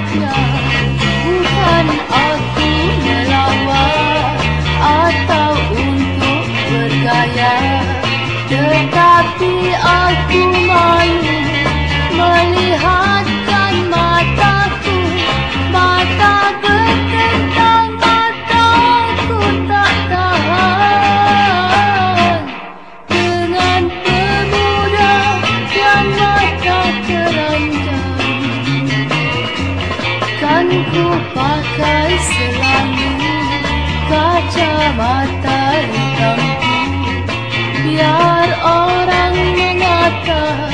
Sebenarnya bukan aku melawat atau untuk bergaya, tetapi aku malu melihatkan mataku. Mata bertentang, mataku tak tahan dengan pemuda yang mata teranjang. Kan ku pakai selalu kacamata hitamku, biar orang mengata